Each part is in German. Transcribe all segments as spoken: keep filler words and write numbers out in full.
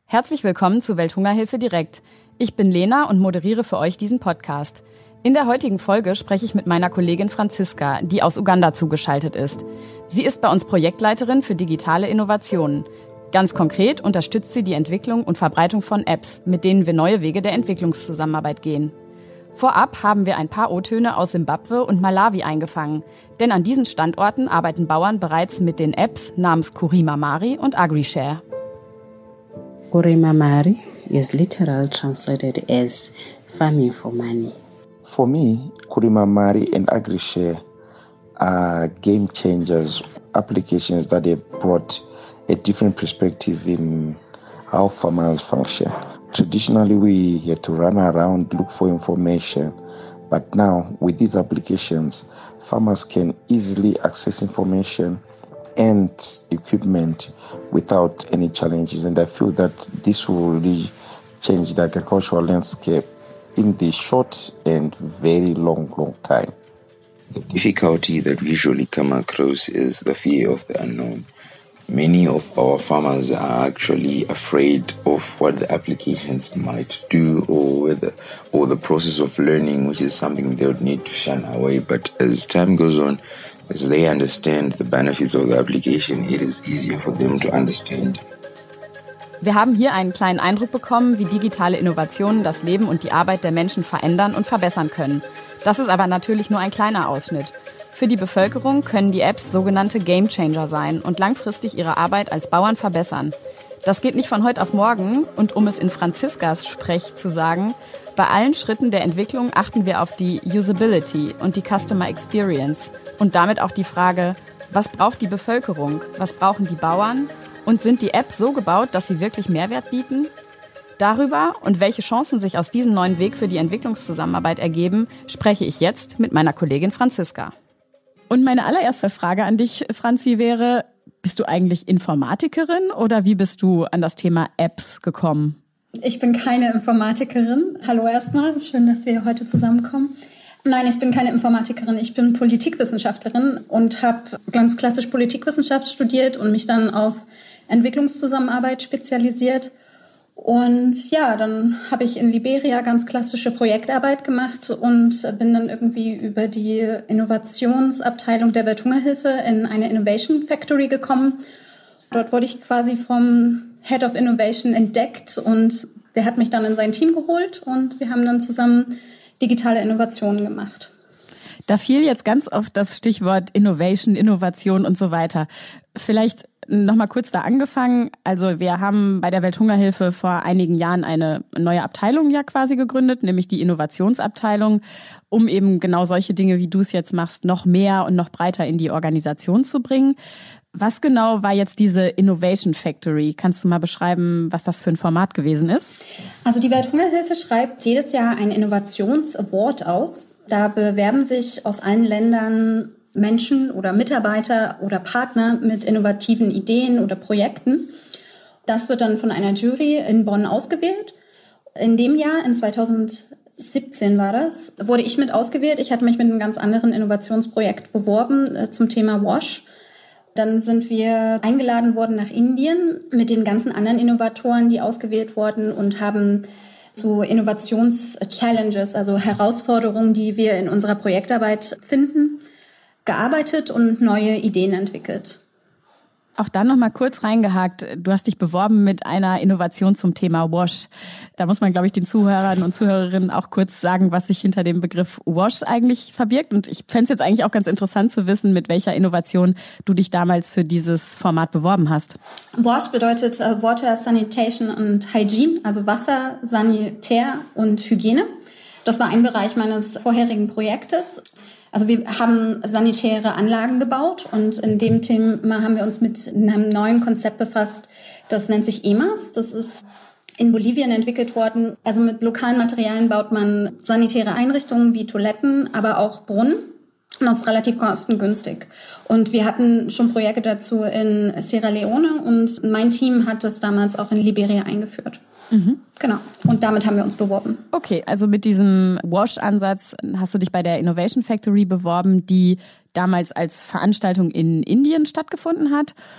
Herzlich willkommen zu Welthungerhilfe direkt. Ich bin Lena und moderiere für euch diesen Podcast. In der heutigen Folge spreche ich mit meiner Kollegin Franziska, die aus Uganda zugeschaltet ist. Sie ist bei uns Projektleiterin für digitale Innovationen. Ganz konkret unterstützt sie die Entwicklung und Verbreitung von Apps, mit denen wir neue Wege der Entwicklungszusammenarbeit gehen. Vorab haben wir ein paar O-Töne aus Simbabwe und Malawi eingefangen, denn an diesen Standorten arbeiten Bauern bereits mit den Apps namens Kurima Mari und AgriShare. Kurima Mari is literally translated as farming for money. For me, Kurima Mari and AgriShare are game changers, applications that have brought a different perspective in how farmers function. Traditionally, we had to run around, look for information. But now, with these applications, farmers can easily access information and equipment without any challenges. And I feel that this will really change the agricultural landscape in the short and very long, long time. The difficulty that we usually come across is the fear of the unknown. Many of our farmers are actually afraid of what the applications might do or whether, or the process of learning, which is something they would need to shun away. But as time goes on, as they understand the benefits of the application, it is easier for them to understand. Wir haben hier einen kleinen Eindruck bekommen, wie digitale Innovationen das Leben und die Arbeit der Menschen verändern und verbessern können. Das ist aber natürlich nur ein kleiner Ausschnitt. Für die Bevölkerung können die Apps sogenannte Gamechanger sein und langfristig ihre Arbeit als Bauern verbessern. Das geht nicht von heute auf morgen und um es in Franziskas Sprech zu sagen, bei allen Schritten der Entwicklung achten wir auf die Usability und die Customer Experience und damit auch die Frage, was braucht die Bevölkerung, was brauchen die Bauern und sind die Apps so gebaut, dass sie wirklich Mehrwert bieten? Darüber und welche Chancen sich aus diesem neuen Weg für die Entwicklungszusammenarbeit ergeben, spreche ich jetzt mit meiner Kollegin Franziska. Und meine allererste Frage an dich, Franzi, wäre, bist du eigentlich Informatikerin oder wie bist du an das Thema Apps gekommen? Ich bin keine Informatikerin. Hallo erstmal, es ist schön, dass wir heute zusammenkommen. Nein, ich bin keine Informatikerin, ich bin Politikwissenschaftlerin und habe ganz klassisch Politikwissenschaft studiert und mich dann auf Entwicklungszusammenarbeit spezialisiert. Und ja, dann habe ich in Liberia ganz klassische Projektarbeit gemacht und bin dann irgendwie über die Innovationsabteilung der Welthungerhilfe in eine Innovation Factory gekommen. Dort wurde ich quasi vom Head of Innovation entdeckt und der hat mich dann in sein Team geholt und wir haben dann zusammen digitale Innovationen gemacht. Da fiel jetzt ganz oft das Stichwort Innovation, Innovation und so weiter. Vielleicht noch mal kurz da angefangen. Also wir haben bei der Welthungerhilfe vor einigen Jahren eine neue Abteilung ja quasi gegründet, nämlich die Innovationsabteilung, um eben genau solche Dinge, wie du es jetzt machst, noch mehr und noch breiter in die Organisation zu bringen. Was genau war jetzt diese Innovation Factory? Kannst du mal beschreiben, was das für ein Format gewesen ist? Also die Welthungerhilfe schreibt jedes Jahr einen Innovations-Award aus. Da bewerben sich aus allen Ländern Menschen oder Mitarbeiter oder Partner mit innovativen Ideen oder Projekten. Das wird dann von einer Jury in Bonn ausgewählt. In dem Jahr, in zweitausendsiebzehn war das, wurde ich mit ausgewählt. Ich hatte mich mit einem ganz anderen Innovationsprojekt beworben äh, zum Thema WASH. Dann sind wir eingeladen worden nach Indien mit den ganzen anderen Innovatoren, die ausgewählt wurden und haben zu Innovations-Challenges, also Herausforderungen, die wir in unserer Projektarbeit finden, gearbeitet und neue Ideen entwickelt. Auch dann noch mal kurz reingehakt. Du hast dich beworben mit einer Innovation zum Thema WASH. Da muss man, glaube ich, den Zuhörern und Zuhörerinnen auch kurz sagen, was sich hinter dem Begriff WASH eigentlich verbirgt. Und ich fände es jetzt eigentlich auch ganz interessant zu wissen, mit welcher Innovation du dich damals für dieses Format beworben hast. WASH bedeutet uh, Water, Sanitation und Hygiene, also Wasser, Sanitär und Hygiene. Das war ein Bereich meines vorherigen Projektes. Also wir haben sanitäre Anlagen gebaut und in dem Thema haben wir uns mit einem neuen Konzept befasst, das nennt sich E M A S. Das ist in Bolivien entwickelt worden. Also mit lokalen Materialien baut man sanitäre Einrichtungen wie Toiletten, aber auch Brunnen. Und das ist relativ kostengünstig. Und wir hatten schon Projekte dazu in Sierra Leone und mein Team hat das damals auch in Liberia eingeführt. Mhm. Genau. Und damit haben wir uns beworben. Okay, also mit diesem WASH-Ansatz hast du dich bei der Innovation Factory beworben, die damals als Veranstaltung in Indien stattgefunden hat.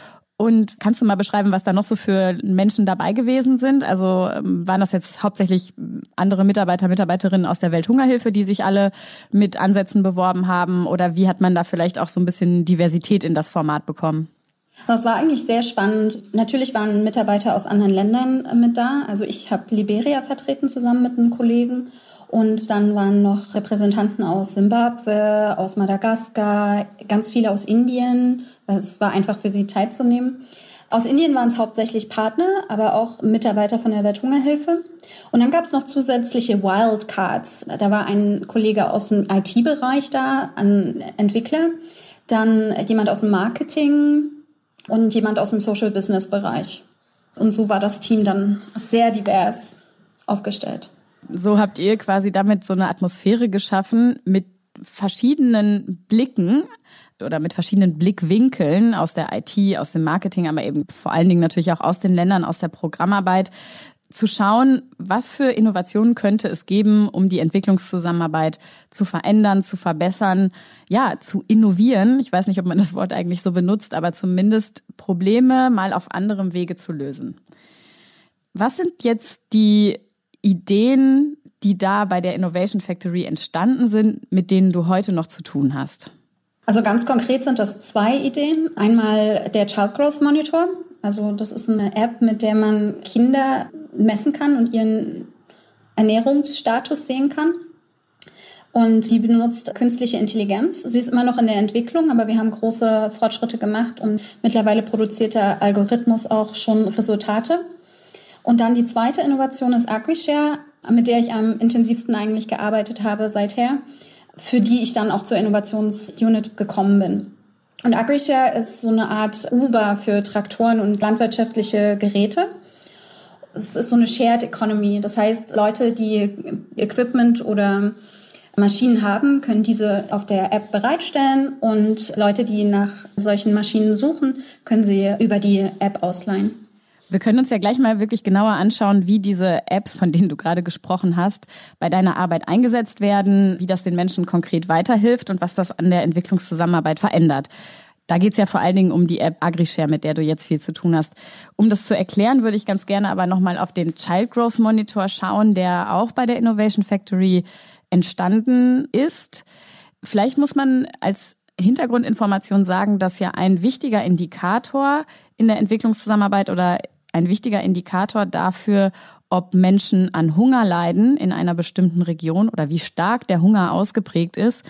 Und kannst du mal beschreiben, was da noch so für Menschen dabei gewesen sind? Also waren das jetzt hauptsächlich andere Mitarbeiter, Mitarbeiterinnen aus der Welthungerhilfe, die sich alle mit Ansätzen beworben haben? Oder wie hat man da vielleicht auch so ein bisschen Diversität in das Format bekommen? Das war eigentlich sehr spannend. Natürlich waren Mitarbeiter aus anderen Ländern mit da. Also ich habe Liberia vertreten zusammen mit einem Kollegen. Und dann waren noch Repräsentanten aus Simbabwe, aus Madagaskar, ganz viele aus Indien. Es war einfach für sie teilzunehmen. Aus Indien waren es hauptsächlich Partner, aber auch Mitarbeiter von der Welthungerhilfe. Und dann gab es noch zusätzliche Wildcards. Da war ein Kollege aus dem I T-Bereich da, ein Entwickler, dann jemand aus dem Marketing und jemand aus dem Social-Business-Bereich. Und so war das Team dann sehr divers aufgestellt. So habt ihr quasi damit so eine Atmosphäre geschaffen mit verschiedenen Blicken oder mit verschiedenen Blickwinkeln aus der I T, aus dem Marketing, aber eben vor allen Dingen natürlich auch aus den Ländern, aus der Programmarbeit, zu schauen, was für Innovationen könnte es geben, um die Entwicklungszusammenarbeit zu verändern, zu verbessern, ja, zu innovieren. Ich weiß nicht, ob man das Wort eigentlich so benutzt, aber zumindest Probleme mal auf anderem Wege zu lösen. Was sind jetzt die Ideen, die da bei der Innovation Factory entstanden sind, mit denen du heute noch zu tun hast? Also ganz konkret sind das zwei Ideen. Einmal der Child Growth Monitor. Also das ist eine App, mit der man Kinder messen kann und ihren Ernährungsstatus sehen kann. Und sie benutzt künstliche Intelligenz. Sie ist immer noch in der Entwicklung, aber wir haben große Fortschritte gemacht und mittlerweile produziert der Algorithmus auch schon Resultate. Und dann die zweite Innovation ist AgriShare, mit der ich am intensivsten eigentlich gearbeitet habe seither, für die ich dann auch zur Innovationsunit gekommen bin. Und AgriShare ist so eine Art Uber für Traktoren und landwirtschaftliche Geräte. Es ist so eine Shared Economy. Das heißt, Leute, die Equipment oder Maschinen haben, können diese auf der App bereitstellen und Leute, die nach solchen Maschinen suchen, können sie über die App ausleihen. Wir können uns ja gleich mal wirklich genauer anschauen, wie diese Apps, von denen du gerade gesprochen hast, bei deiner Arbeit eingesetzt werden, wie das den Menschen konkret weiterhilft und was das an der Entwicklungszusammenarbeit verändert. Da geht es ja vor allen Dingen um die App AgriShare, mit der du jetzt viel zu tun hast. Um das zu erklären, würde ich ganz gerne aber nochmal auf den Child Growth Monitor schauen, der auch bei der Innovation Factory entstanden ist. Vielleicht muss man als Hintergrundinformation sagen, dass ja ein wichtiger Indikator in der Entwicklungszusammenarbeit oder ein wichtiger Indikator dafür, ob Menschen an Hunger leiden in einer bestimmten Region oder wie stark der Hunger ausgeprägt ist,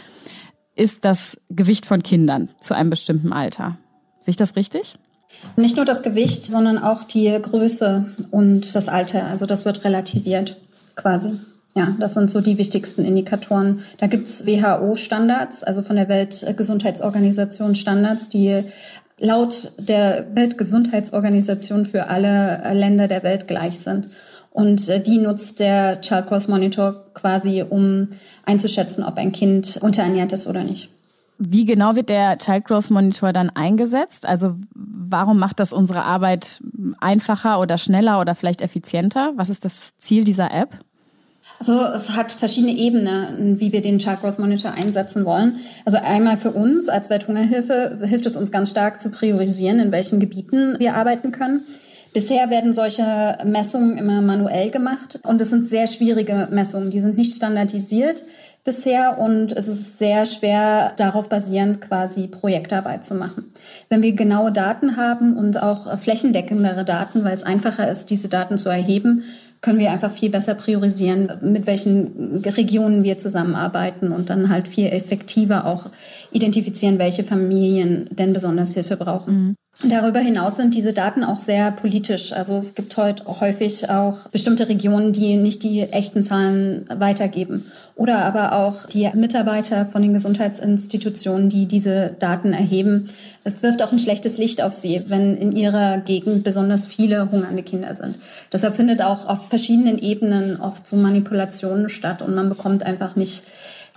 ist das Gewicht von Kindern zu einem bestimmten Alter. Sehe ich das richtig? Nicht nur das Gewicht, sondern auch die Größe und das Alter. Also das wird relativiert quasi. Ja, das sind so die wichtigsten Indikatoren. Da gibt's W H O-Standards, also von der Weltgesundheitsorganisation Standards, die laut der Weltgesundheitsorganisation für alle Länder der Welt gleich sind. Und die nutzt der Child Growth Monitor quasi, um einzuschätzen, ob ein Kind unterernährt ist oder nicht. Wie genau wird der Child Growth Monitor dann eingesetzt? Also warum macht das unsere Arbeit einfacher oder schneller oder vielleicht effizienter? Was ist das Ziel dieser App? Also es hat verschiedene Ebenen, wie wir den Child Growth Monitor einsetzen wollen. Also einmal für uns als Welthungerhilfe hilft es uns ganz stark zu priorisieren, in welchen Gebieten wir arbeiten können. Bisher werden solche Messungen immer manuell gemacht und es sind sehr schwierige Messungen. Die sind nicht standardisiert bisher und es ist sehr schwer, darauf basierend quasi Projektarbeit zu machen. Wenn wir genaue Daten haben und auch flächendeckendere Daten, weil es einfacher ist, diese Daten zu erheben, können wir einfach viel besser priorisieren, mit welchen Regionen wir zusammenarbeiten und dann halt viel effektiver auch identifizieren, welche Familien denn besonders Hilfe brauchen. Mhm. Darüber hinaus sind diese Daten auch sehr politisch. Also es gibt heute häufig auch bestimmte Regionen, die nicht die echten Zahlen weitergeben. Oder aber auch die Mitarbeiter von den Gesundheitsinstitutionen, die diese Daten erheben. Es wirft auch ein schlechtes Licht auf sie, wenn in ihrer Gegend besonders viele hungernde Kinder sind. Deshalb findet auch auf verschiedenen Ebenen oft so Manipulationen statt und man bekommt einfach nicht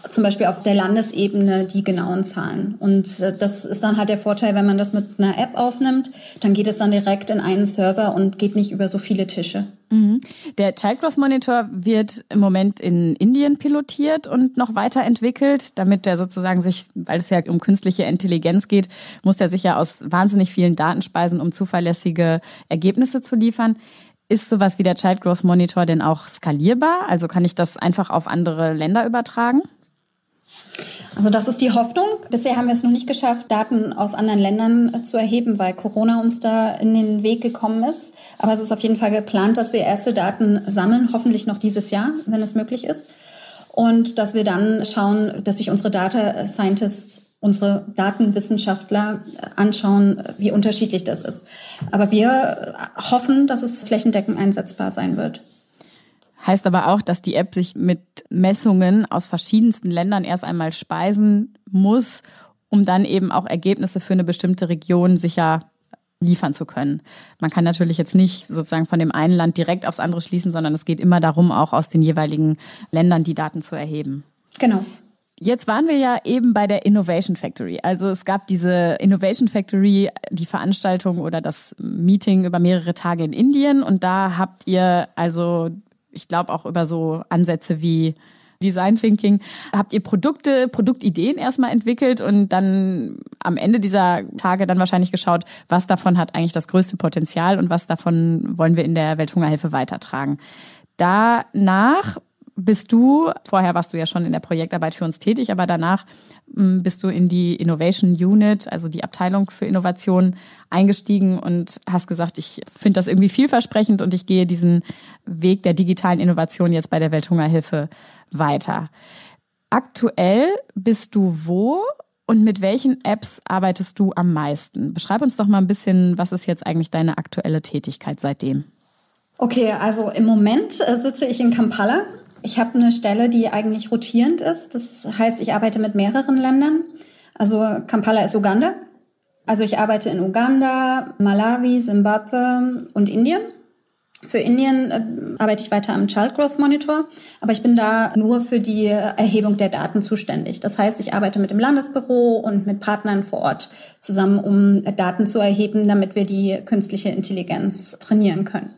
zum Beispiel auf der Landesebene die genauen Zahlen. Und das ist dann halt der Vorteil, wenn man das mit einer App aufnimmt, dann geht es dann direkt in einen Server und geht nicht über so viele Tische. Mhm. Der Child Growth Monitor wird im Moment in Indien pilotiert und noch weiterentwickelt, damit der sozusagen sich, weil es ja um künstliche Intelligenz geht, muss der sich ja aus wahnsinnig vielen Daten speisen, um zuverlässige Ergebnisse zu liefern. Ist sowas wie der Child Growth Monitor denn auch skalierbar? Also kann ich das einfach auf andere Länder übertragen? Also das ist die Hoffnung. Bisher haben wir es noch nicht geschafft, Daten aus anderen Ländern zu erheben, weil Corona uns da in den Weg gekommen ist. Aber es ist auf jeden Fall geplant, dass wir erste Daten sammeln, hoffentlich noch dieses Jahr, wenn es möglich ist. Und dass wir dann schauen, dass sich unsere Data Scientists, unsere Datenwissenschaftler anschauen, wie unterschiedlich das ist. Aber wir hoffen, dass es flächendeckend einsetzbar sein wird. Heißt aber auch, dass die App sich mit Messungen aus verschiedensten Ländern erst einmal speisen muss, um dann eben auch Ergebnisse für eine bestimmte Region sicher liefern zu können. Man kann natürlich jetzt nicht sozusagen von dem einen Land direkt aufs andere schließen, sondern es geht immer darum, auch aus den jeweiligen Ländern die Daten zu erheben. Genau. Jetzt waren wir ja eben bei der Innovation Factory. Also es gab diese Innovation Factory, die Veranstaltung oder das Meeting über mehrere Tage in Indien. Und da habt ihr also, ich glaube auch über so Ansätze wie Design Thinking, habt ihr Produkte, Produktideen erstmal entwickelt und dann am Ende dieser Tage dann wahrscheinlich geschaut, was davon hat eigentlich das größte Potenzial und was davon wollen wir in der Welthungerhilfe weitertragen. Danach bist du, vorher warst du ja schon in der Projektarbeit für uns tätig, aber danach bist du in die Innovation Unit, also die Abteilung für Innovation, eingestiegen und hast gesagt, ich finde das irgendwie vielversprechend und ich gehe diesen Weg der digitalen Innovation jetzt bei der Welthungerhilfe weiter. Aktuell bist du wo und mit welchen Apps arbeitest du am meisten? Beschreib uns doch mal ein bisschen, was ist jetzt eigentlich deine aktuelle Tätigkeit seitdem? Okay, also im Moment äh, sitze ich in Kampala. Ich habe eine Stelle, die eigentlich rotierend ist. Das heißt, ich arbeite mit mehreren Ländern. Also Kampala ist Uganda. Also ich arbeite in Uganda, Malawi, Simbabwe und Indien. Für Indien äh, arbeite ich weiter am Child Growth Monitor, aber ich bin da nur für die Erhebung der Daten zuständig. Das heißt, ich arbeite mit dem Landesbüro und mit Partnern vor Ort zusammen, um Daten zu erheben, damit wir die künstliche Intelligenz trainieren können.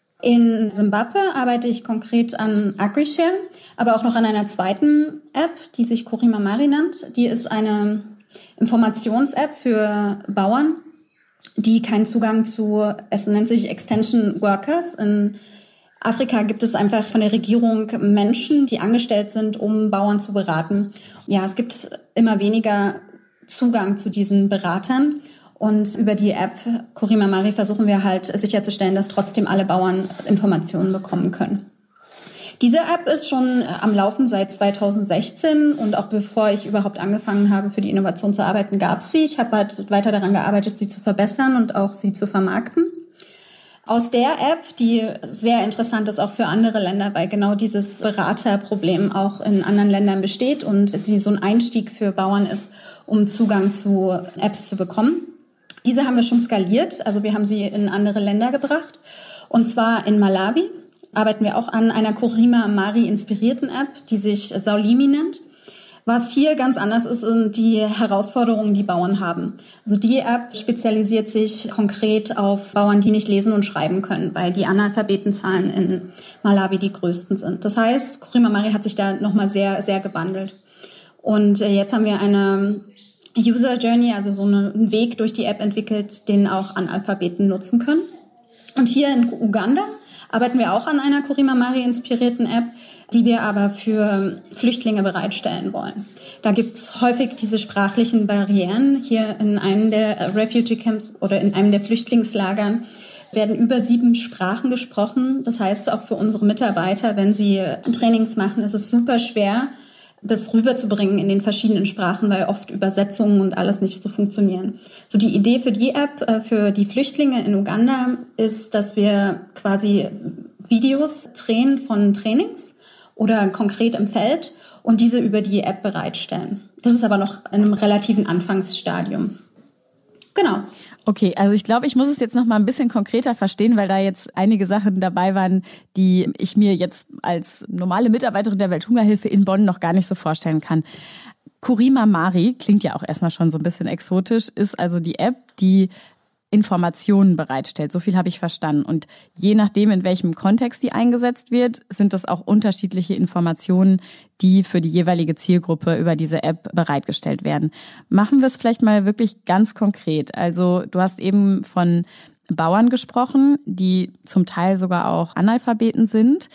In Simbabwe arbeite ich konkret an AgriShare, aber auch noch an einer zweiten App, die sich Kurima Mari nennt. Die ist eine Informations-App für Bauern, die keinen Zugang zu, es nennt sich Extension Workers. In Afrika gibt es einfach von der Regierung Menschen, die angestellt sind, um Bauern zu beraten. Ja, es gibt immer weniger Zugang zu diesen Beratern. Und über die App Kurima Mari versuchen wir halt sicherzustellen, dass trotzdem alle Bauern Informationen bekommen können. Diese App ist schon am Laufen seit zweitausendsechzehn und auch bevor ich überhaupt angefangen habe, für die Innovation zu arbeiten, gab es sie. Ich habe halt weiter daran gearbeitet, sie zu verbessern und auch sie zu vermarkten. Aus der App, die sehr interessant ist auch für andere Länder, weil genau dieses Beraterproblem auch in anderen Ländern besteht und sie so ein Einstieg für Bauern ist, um Zugang zu Apps zu bekommen. Diese haben wir schon skaliert, also wir haben sie in andere Länder gebracht. Und zwar in Malawi arbeiten wir auch an einer Kurima Mari inspirierten App, die sich Saulimi nennt. Was hier ganz anders ist, sind die Herausforderungen, die Bauern haben. Also die App spezialisiert sich konkret auf Bauern, die nicht lesen und schreiben können, weil die Analphabetenzahlen in Malawi die größten sind. Das heißt, Kurima Mari hat sich da nochmal sehr, sehr gewandelt. Und jetzt haben wir eine User Journey, also so einen Weg durch die App entwickelt, den auch Analphabeten nutzen können. Und hier in Uganda arbeiten wir auch an einer Kurima Mari inspirierten App, die wir aber für Flüchtlinge bereitstellen wollen. Da gibt's häufig diese sprachlichen Barrieren. Hier in einem der Refugee Camps oder in einem der Flüchtlingslagern werden über sieben Sprachen gesprochen. Das heißt, auch für unsere Mitarbeiter, wenn sie Trainings machen, ist es super schwer, das rüberzubringen in den verschiedenen Sprachen, weil oft Übersetzungen und alles nicht so funktionieren. So die Idee für die App, für die Flüchtlinge in Uganda ist, dass wir quasi Videos drehen von Trainings oder konkret im Feld und diese über die App bereitstellen. Das ist aber noch in einem relativen Anfangsstadium. Genau. Okay, also ich glaube, ich muss es jetzt noch mal ein bisschen konkreter verstehen, weil da jetzt einige Sachen dabei waren, die ich mir jetzt als normale Mitarbeiterin der Welthungerhilfe in Bonn noch gar nicht so vorstellen kann. Kurima Mari klingt ja auch erstmal schon so ein bisschen exotisch, ist also die App, die Informationen bereitstellt. So viel habe ich verstanden. Und je nachdem, in welchem Kontext die eingesetzt wird, sind das auch unterschiedliche Informationen, die für die jeweilige Zielgruppe über diese App bereitgestellt werden. Machen wir es vielleicht mal wirklich ganz konkret. Also du hast eben von Bauern gesprochen, die zum Teil sogar auch Analphabeten sind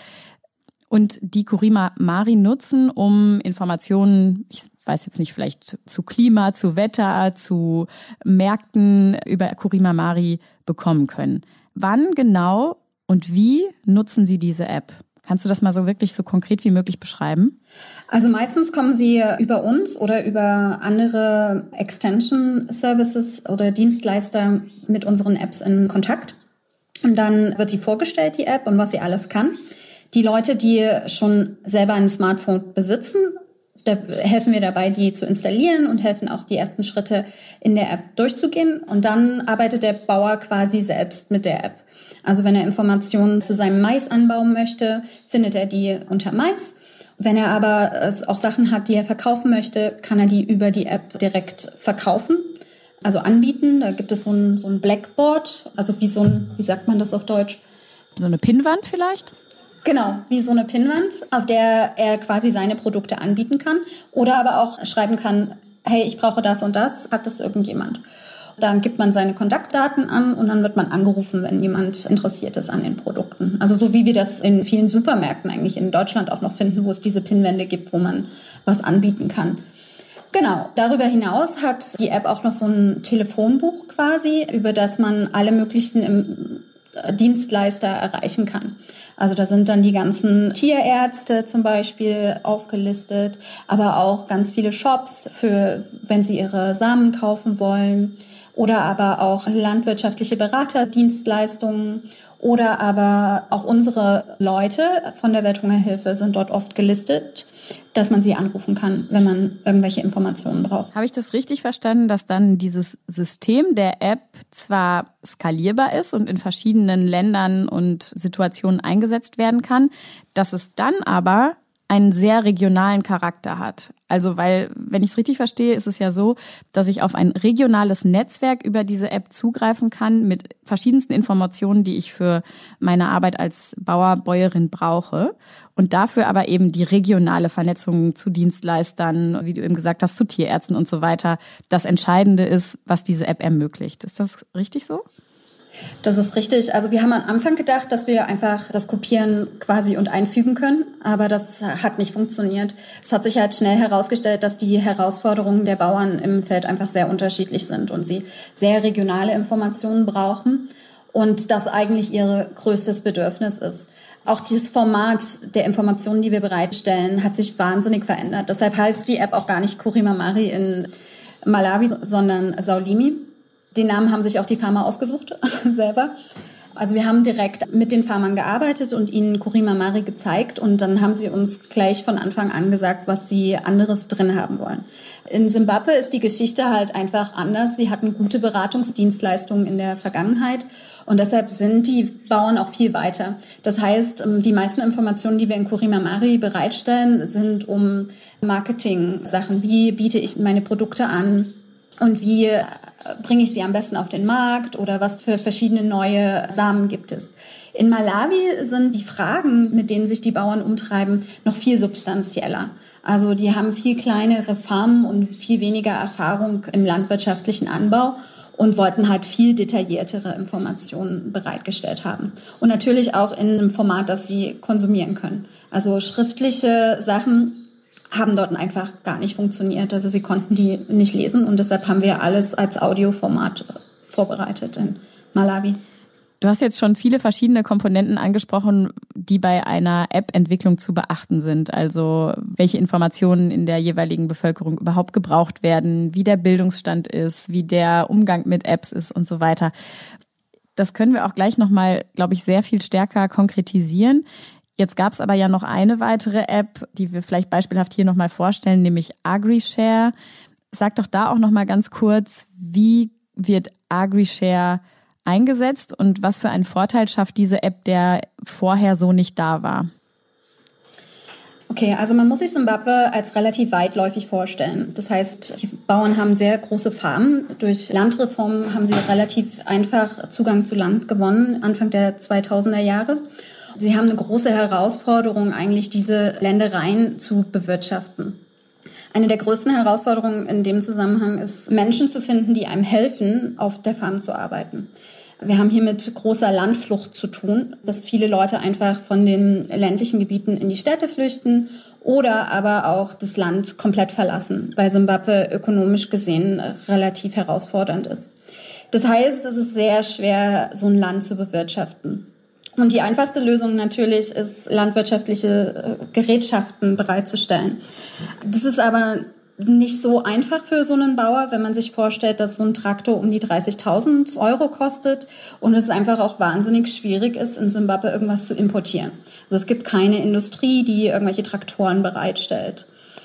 und die Kurima Mari nutzen, um Informationen, ich weiß jetzt nicht, vielleicht zu Klima, zu Wetter, zu Märkten über Kurima Mari bekommen können. Wann genau und wie nutzen Sie diese App? Kannst du das mal so wirklich so konkret wie möglich beschreiben? Also meistens kommen sie über uns oder über andere Extension Services oder Dienstleister mit unseren Apps in Kontakt. Und dann wird sie vorgestellt, die App, und was sie alles kann. Die Leute, die schon selber ein Smartphone besitzen, da helfen wir dabei, die zu installieren und helfen auch, die ersten Schritte in der App durchzugehen. Und dann arbeitet der Bauer quasi selbst mit der App. Also wenn er Informationen zu seinem Mais anbauen möchte, findet er die unter Mais. Wenn er aber auch Sachen hat, die er verkaufen möchte, kann er die über die App direkt verkaufen, also anbieten. Da gibt es so ein, so ein Blackboard, also wie so ein, wie sagt man das auf Deutsch? So eine Pinnwand vielleicht? Genau, wie so eine Pinnwand, auf der er quasi seine Produkte anbieten kann oder aber auch schreiben kann, hey, ich brauche das und das, hat das irgendjemand? Dann gibt man seine Kontaktdaten an und dann wird man angerufen, wenn jemand interessiert ist an den Produkten. Also so wie wir das in vielen Supermärkten eigentlich in Deutschland auch noch finden, wo es diese Pinnwände gibt, wo man was anbieten kann. Genau, darüber hinaus hat die App auch noch so ein Telefonbuch quasi, über das man alle möglichen Dienstleister erreichen kann. Also da sind dann die ganzen Tierärzte zum Beispiel aufgelistet, aber auch ganz viele Shops, für wenn sie ihre Samen kaufen wollen, oder aber auch landwirtschaftliche Beraterdienstleistungen oder aber auch unsere Leute von der Welthungerhilfe sind dort oft gelistet, dass man sie anrufen kann, wenn man irgendwelche Informationen braucht. Habe ich das richtig verstanden, dass dann dieses System der App zwar skalierbar ist und in verschiedenen Ländern und Situationen eingesetzt werden kann, dass es dann aber einen sehr regionalen Charakter hat? Also weil, wenn ich es richtig verstehe, ist es ja so, dass ich auf ein regionales Netzwerk über diese App zugreifen kann mit verschiedensten Informationen, die ich für meine Arbeit als Bauer, Bäuerin brauche. Und dafür aber eben die regionale Vernetzung zu Dienstleistern, wie du eben gesagt hast, zu Tierärzten und so weiter, das Entscheidende ist, was diese App ermöglicht. Ist das richtig so? Das ist richtig. Also wir haben am Anfang gedacht, dass wir einfach das kopieren quasi und einfügen können, aber das hat nicht funktioniert. Es hat sich halt schnell herausgestellt, dass die Herausforderungen der Bauern im Feld einfach sehr unterschiedlich sind und sie sehr regionale Informationen brauchen und das eigentlich ihr größtes Bedürfnis ist. Auch dieses Format der Informationen, die wir bereitstellen, hat sich wahnsinnig verändert. Deshalb heißt die App auch gar nicht Kurima Mari in Malawi, sondern Saulimi. Den Namen haben sich auch die Farmer ausgesucht, selber. Also wir haben direkt mit den Farmern gearbeitet und ihnen Kurima Mari gezeigt und dann haben sie uns gleich von Anfang an gesagt, was sie anderes drin haben wollen. In Simbabwe ist die Geschichte halt einfach anders. Sie hatten gute Beratungsdienstleistungen in der Vergangenheit und deshalb sind die Bauern auch viel weiter. Das heißt, die meisten Informationen, die wir in Kurima Mari bereitstellen, sind um Marketing-Sachen. Wie biete ich meine Produkte an? Und wie bringe ich sie am besten auf den Markt oder was für verschiedene neue Samen gibt es? In Malawi sind die Fragen, mit denen sich die Bauern umtreiben, noch viel substanzieller. Also die haben viel kleinere Farmen und viel weniger Erfahrung im landwirtschaftlichen Anbau und wollten halt viel detailliertere Informationen bereitgestellt haben. Und natürlich auch in einem Format, das sie konsumieren können. Also schriftliche Sachen haben dort einfach gar nicht funktioniert. Also sie konnten die nicht lesen und deshalb haben wir alles als Audioformat vorbereitet in Malawi. Du hast jetzt schon viele verschiedene Komponenten angesprochen, die bei einer App-Entwicklung zu beachten sind. Also welche Informationen in der jeweiligen Bevölkerung überhaupt gebraucht werden, wie der Bildungsstand ist, wie der Umgang mit Apps ist und so weiter. Das können wir auch gleich nochmal, glaube ich, sehr viel stärker konkretisieren. Jetzt gab es aber ja noch eine weitere App, die wir vielleicht beispielhaft hier nochmal vorstellen, nämlich AgriShare. Sag doch da auch nochmal ganz kurz, wie wird AgriShare eingesetzt und was für einen Vorteil schafft diese App, der vorher so nicht da war? Okay, also man muss sich Simbabwe als relativ weitläufig vorstellen. Das heißt, die Bauern haben sehr große Farmen. Durch Landreformen haben sie relativ einfach Zugang zu Land gewonnen, Anfang der zweitausender Jahre. Sie haben eine große Herausforderung, eigentlich diese Ländereien zu bewirtschaften. Eine der größten Herausforderungen in dem Zusammenhang ist, Menschen zu finden, die einem helfen, auf der Farm zu arbeiten. Wir haben hier mit großer Landflucht zu tun, dass viele Leute einfach von den ländlichen Gebieten in die Städte flüchten oder aber auch das Land komplett verlassen, weil Simbabwe ökonomisch gesehen relativ herausfordernd ist. Das heißt, es ist sehr schwer, so ein Land zu bewirtschaften. Und die einfachste Lösung natürlich ist, landwirtschaftliche Gerätschaften bereitzustellen. Das ist aber nicht so einfach für so einen Bauer, wenn man sich vorstellt, dass so ein Traktor um die dreißigtausend Euro kostet und es einfach auch wahnsinnig schwierig ist, in Simbabwe irgendwas zu importieren. Also es gibt keine Industrie, die irgendwelche Traktoren bereitstellt.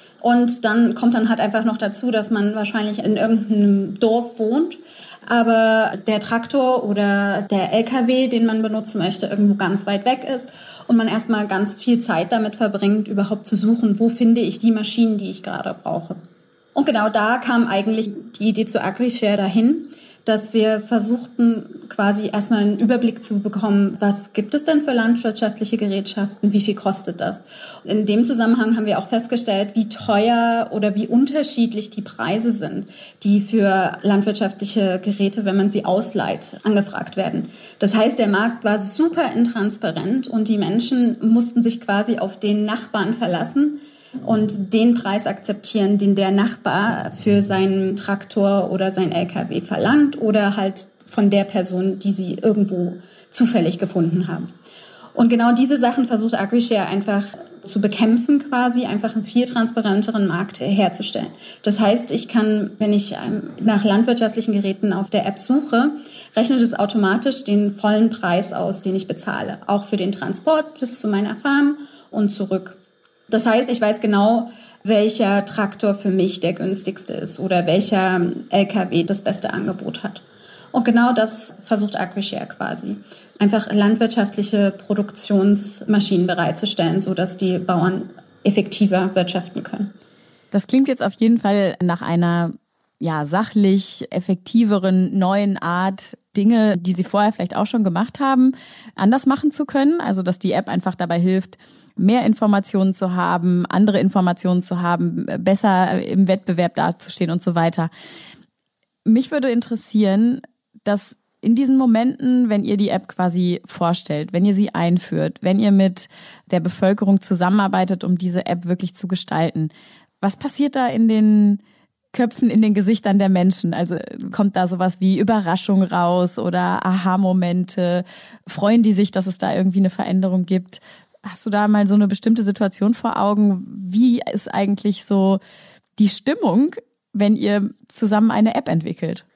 Und dann kommt dann halt einfach noch dazu, dass man wahrscheinlich in irgendeinem Dorf wohnt, aber der Traktor oder der L K W, den man benutzen möchte, irgendwo ganz weit weg ist und man erstmal ganz viel Zeit damit verbringt, überhaupt zu suchen, wo finde ich die Maschinen, die ich gerade brauche. Und genau da kam eigentlich die Idee zu AgriShare dahin, dass wir versuchten, quasi erstmal einen Überblick zu bekommen, was gibt es denn für landwirtschaftliche Gerätschaften, wie viel kostet das? In dem Zusammenhang haben wir auch festgestellt, wie teuer oder wie unterschiedlich die Preise sind, die für landwirtschaftliche Geräte, wenn man sie ausleiht, angefragt werden. Das heißt, der Markt war super intransparent und die Menschen mussten sich quasi auf den Nachbarn verlassen und den Preis akzeptieren, den der Nachbar für seinen Traktor oder sein L K W verlangt oder halt von der Person, die sie irgendwo zufällig gefunden haben. Und genau diese Sachen versucht AgriShare einfach zu bekämpfen, quasi einfach einen viel transparenteren Markt herzustellen. Das heißt, ich kann, wenn ich nach landwirtschaftlichen Geräten auf der App suche, rechnet es automatisch den vollen Preis aus, den ich bezahle, auch für den Transport bis zu meiner Farm und zurück. Das heißt, ich weiß genau, welcher Traktor für mich der günstigste ist oder welcher L K W das beste Angebot hat. Und genau das versucht AgriShare quasi. Einfach landwirtschaftliche Produktionsmaschinen bereitzustellen, sodass die Bauern effektiver wirtschaften können. Das klingt jetzt auf jeden Fall nach einer ja, sachlich effektiveren neuen Art, Dinge, die Sie vorher vielleicht auch schon gemacht haben, anders machen zu können. Also dass die App einfach dabei hilft, mehr Informationen zu haben, andere Informationen zu haben, besser im Wettbewerb dazustehen und so weiter. Mich würde interessieren, dass in diesen Momenten, wenn ihr die App quasi vorstellt, wenn ihr sie einführt, wenn ihr mit der Bevölkerung zusammenarbeitet, um diese App wirklich zu gestalten, was passiert da in den Köpfen, in den Gesichtern der Menschen? Also kommt da sowas wie Überraschung raus oder Aha-Momente? Freuen die sich, dass es da irgendwie eine Veränderung gibt? Hast du da mal so eine bestimmte Situation vor Augen? Wie ist eigentlich so die Stimmung, wenn ihr zusammen eine App entwickelt?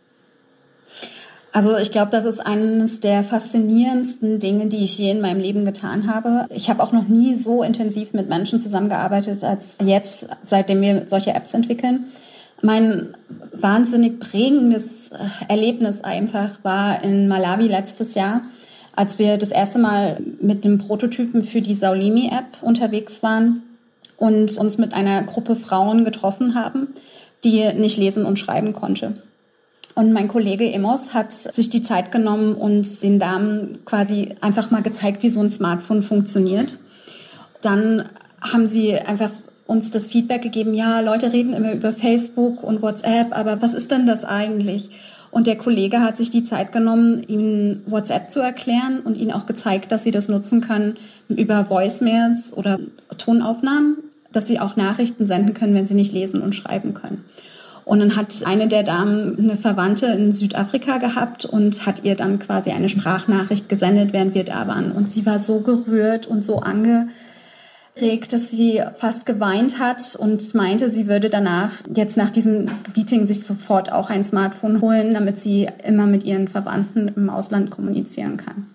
Also ich glaube, das ist eines der faszinierendsten Dinge, die ich je in meinem Leben getan habe. Ich habe auch noch nie so intensiv mit Menschen zusammengearbeitet als jetzt, seitdem wir solche Apps entwickeln. Mein wahnsinnig prägendes Erlebnis einfach war in Malawi letztes Jahr, als wir das erste Mal mit einem Prototypen für die Saulimi-App unterwegs waren und uns mit einer Gruppe Frauen getroffen haben, die nicht lesen und schreiben konnte. Und mein Kollege Emos hat sich die Zeit genommen und den Damen quasi einfach mal gezeigt, wie so ein Smartphone funktioniert. Dann haben sie einfach uns das Feedback gegeben, ja, Leute reden immer über Facebook und WhatsApp, aber was ist denn das eigentlich? Und der Kollege hat sich die Zeit genommen, ihnen WhatsApp zu erklären und ihnen auch gezeigt, dass sie das nutzen können über Voicemails oder Tonaufnahmen, dass sie auch Nachrichten senden können, wenn sie nicht lesen und schreiben können. Und dann hat eine der Damen eine Verwandte in Südafrika gehabt und hat ihr dann quasi eine Sprachnachricht gesendet, während wir da waren. Und sie war so gerührt und so angeregt, dass sie fast geweint hat und meinte, sie würde danach, jetzt nach diesem Meeting, sich sofort auch ein Smartphone holen, damit sie immer mit ihren Verwandten im Ausland kommunizieren kann.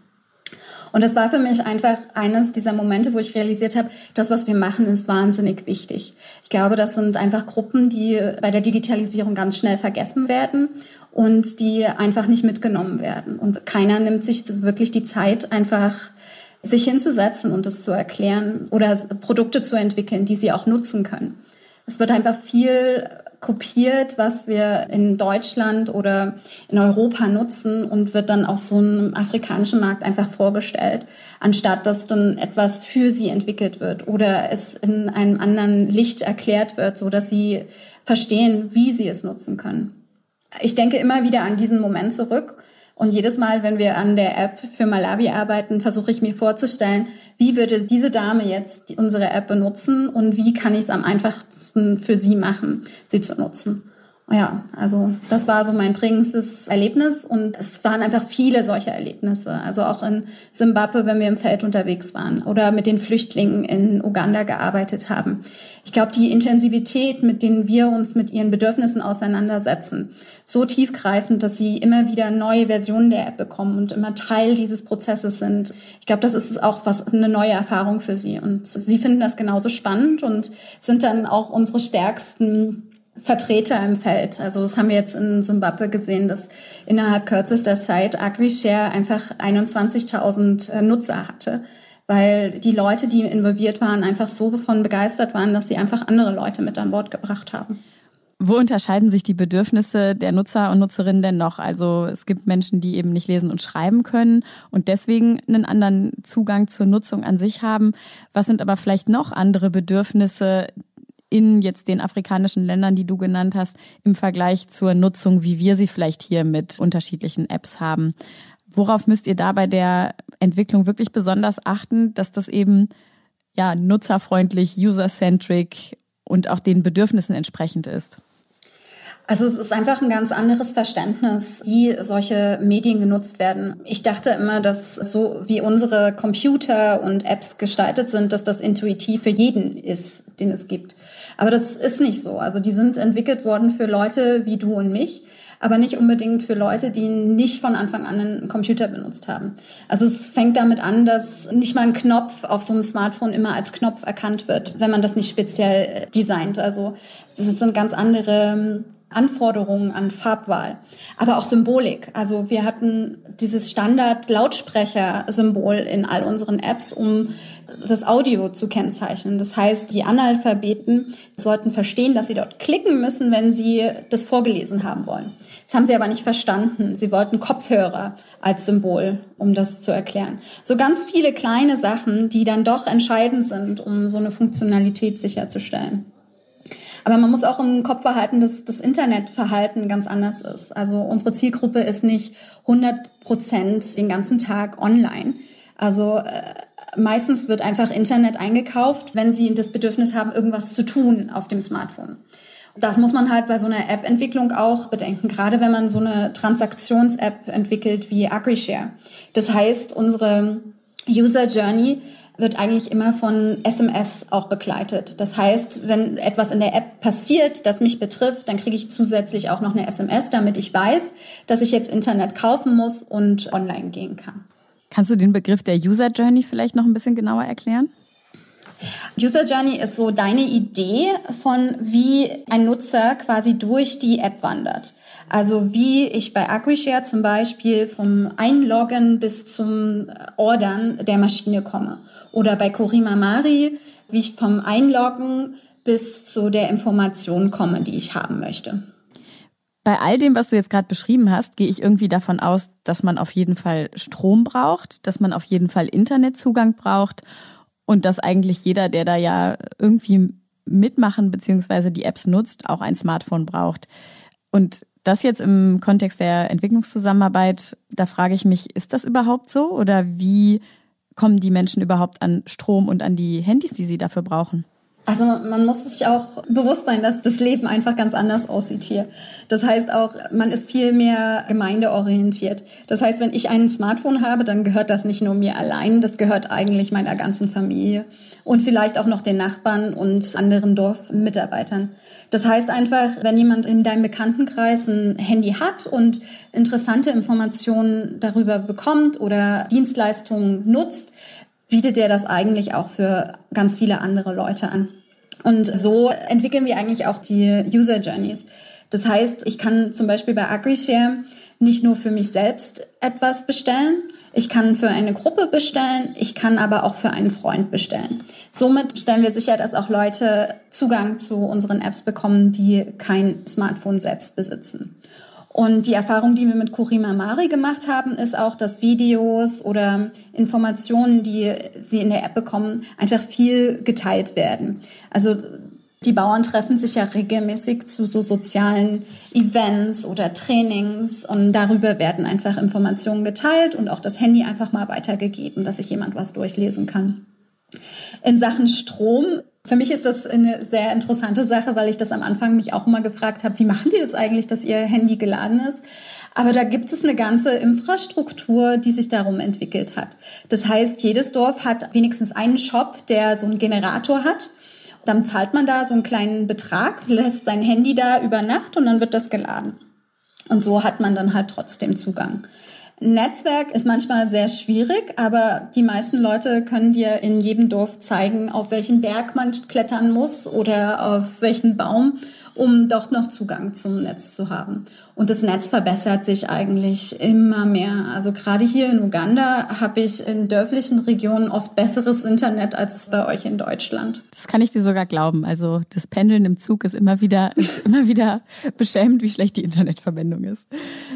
Und das war für mich einfach eines dieser Momente, wo ich realisiert habe, das, was wir machen, ist wahnsinnig wichtig. Ich glaube, das sind einfach Gruppen, die bei der Digitalisierung ganz schnell vergessen werden und die einfach nicht mitgenommen werden. Und keiner nimmt sich wirklich die Zeit, einfach sich hinzusetzen und das zu erklären oder Produkte zu entwickeln, die sie auch nutzen können. Es wird einfach viel kopiert, was wir in Deutschland oder in Europa nutzen und wird dann auf so einem afrikanischen Markt einfach vorgestellt, anstatt dass dann etwas für sie entwickelt wird oder es in einem anderen Licht erklärt wird, so dass sie verstehen, wie sie es nutzen können. Ich denke immer wieder an diesen Moment zurück. Und jedes Mal, wenn wir an der App für Malawi arbeiten, versuche ich mir vorzustellen, wie würde diese Dame jetzt unsere App benutzen und wie kann ich es am einfachsten für sie machen, sie zu nutzen. Ja, also das war so mein prägendstes Erlebnis und es waren einfach viele solche Erlebnisse. Also auch in Simbabwe, wenn wir im Feld unterwegs waren oder mit den Flüchtlingen in Uganda gearbeitet haben. Ich glaube, die Intensivität, mit denen wir uns mit ihren Bedürfnissen auseinandersetzen, so tiefgreifend, dass sie immer wieder neue Versionen der App bekommen und immer Teil dieses Prozesses sind. Ich glaube, das ist auch was eine neue Erfahrung für sie und sie finden das genauso spannend und sind dann auch unsere stärksten Vertreter im Feld. Also das haben wir jetzt in Simbabwe gesehen, dass innerhalb kürzester Zeit AgriShare einfach einundzwanzigtausend Nutzer hatte, weil die Leute, die involviert waren, einfach so davon begeistert waren, dass sie einfach andere Leute mit an Bord gebracht haben. Wo unterscheiden sich die Bedürfnisse der Nutzer und Nutzerinnen denn noch? Also es gibt Menschen, die eben nicht lesen und schreiben können und deswegen einen anderen Zugang zur Nutzung an sich haben. Was sind aber vielleicht noch andere Bedürfnisse in jetzt den afrikanischen Ländern, die du genannt hast, im Vergleich zur Nutzung, wie wir sie vielleicht hier mit unterschiedlichen Apps haben? Worauf müsst ihr da bei der Entwicklung wirklich besonders achten, dass das eben ja nutzerfreundlich, user-centric und auch den Bedürfnissen entsprechend ist? Also es ist einfach ein ganz anderes Verständnis, wie solche Medien genutzt werden. Ich dachte immer, dass so wie unsere Computer und Apps gestaltet sind, dass das intuitiv für jeden ist, den es gibt. Aber das ist nicht so. Also die sind entwickelt worden für Leute wie du und mich, aber nicht unbedingt für Leute, die nicht von Anfang an einen Computer benutzt haben. Also es fängt damit an, dass nicht mal ein Knopf auf so einem Smartphone immer als Knopf erkannt wird, wenn man das nicht speziell designt. Also das sind ganz andere Anforderungen an Farbwahl, aber auch Symbolik. Also wir hatten dieses Standard-Lautsprecher-Symbol in all unseren Apps, um das Audio zu kennzeichnen. Das heißt, die Analphabeten sollten verstehen, dass sie dort klicken müssen, wenn sie das vorgelesen haben wollen. Das haben sie aber nicht verstanden. Sie wollten Kopfhörer als Symbol, um das zu erklären. So ganz viele kleine Sachen, die dann doch entscheidend sind, um so eine Funktionalität sicherzustellen. Aber man muss auch im Kopf behalten, dass das Internetverhalten ganz anders ist. Also unsere Zielgruppe ist nicht hundert Prozent den ganzen Tag online. Also äh, meistens wird einfach Internet eingekauft, wenn sie das Bedürfnis haben, irgendwas zu tun auf dem Smartphone. Das muss man halt bei so einer App-Entwicklung auch bedenken, gerade wenn man so eine Transaktions-App entwickelt wie AgriShare. Das heißt, unsere User Journey wird eigentlich immer von S M S auch begleitet. Das heißt, wenn etwas in der App passiert, das mich betrifft, dann kriege ich zusätzlich auch noch eine S M S, damit ich weiß, dass ich jetzt Internet kaufen muss und online gehen kann. Kannst du den Begriff der User Journey vielleicht noch ein bisschen genauer erklären? User Journey ist so deine Idee von, wie ein Nutzer quasi durch die App wandert. Also wie ich bei AgriShare zum Beispiel vom Einloggen bis zum Ordern der Maschine komme. Oder bei Korimamari, wie ich vom Einloggen bis zu der Information komme, die ich haben möchte. Bei all dem, was du jetzt gerade beschrieben hast, gehe ich irgendwie davon aus, dass man auf jeden Fall Strom braucht, dass man auf jeden Fall Internetzugang braucht und dass eigentlich jeder, der da ja irgendwie mitmachen bzw. die Apps nutzt, auch ein Smartphone braucht. Und das jetzt im Kontext der Entwicklungszusammenarbeit, da frage ich mich, ist das überhaupt so oder wie kommen die Menschen überhaupt an Strom und an die Handys, die sie dafür brauchen? Also man muss sich auch bewusst sein, dass das Leben einfach ganz anders aussieht hier. Das heißt auch, man ist viel mehr gemeindeorientiert. Das heißt, wenn ich ein Smartphone habe, dann gehört das nicht nur mir allein, das gehört eigentlich meiner ganzen Familie und vielleicht auch noch den Nachbarn und anderen Dorfmitarbeitern. Das heißt einfach, wenn jemand in deinem Bekanntenkreis ein Handy hat und interessante Informationen darüber bekommt oder Dienstleistungen nutzt, bietet er das eigentlich auch für ganz viele andere Leute an. Und so entwickeln wir eigentlich auch die User Journeys. Das heißt, ich kann zum Beispiel bei AgriShare nicht nur für mich selbst etwas bestellen, ich kann für eine Gruppe bestellen, ich kann aber auch für einen Freund bestellen. Somit stellen wir sicher, dass auch Leute Zugang zu unseren Apps bekommen, die kein Smartphone selbst besitzen. Und die Erfahrung, die wir mit Kurima Mari gemacht haben, ist auch, dass Videos oder Informationen, die sie in der App bekommen, einfach viel geteilt werden. Also die Bauern treffen sich ja regelmäßig zu so sozialen Events oder Trainings und darüber werden einfach Informationen geteilt und auch das Handy einfach mal weitergegeben, dass sich jemand was durchlesen kann. In Sachen Strom, für mich ist das eine sehr interessante Sache, weil ich das am Anfang mich auch immer gefragt habe, wie machen die das eigentlich, dass ihr Handy geladen ist? Aber da gibt es eine ganze Infrastruktur, die sich darum entwickelt hat. Das heißt, jedes Dorf hat wenigstens einen Shop, der so einen Generator hat. Dann zahlt man da so einen kleinen Betrag, lässt sein Handy da über Nacht und dann wird das geladen. Und so hat man dann halt trotzdem Zugang. Netzwerk ist manchmal sehr schwierig, aber die meisten Leute können dir in jedem Dorf zeigen, auf welchen Berg man klettern muss oder auf welchen Baum, um doch noch Zugang zum Netz zu haben. Und das Netz verbessert sich eigentlich immer mehr. Also gerade hier in Uganda habe ich in dörflichen Regionen oft besseres Internet als bei euch in Deutschland. Das kann ich dir sogar glauben. Also das Pendeln im Zug ist immer wieder, ist immer wieder beschämend, wie schlecht die Internetverbindung ist.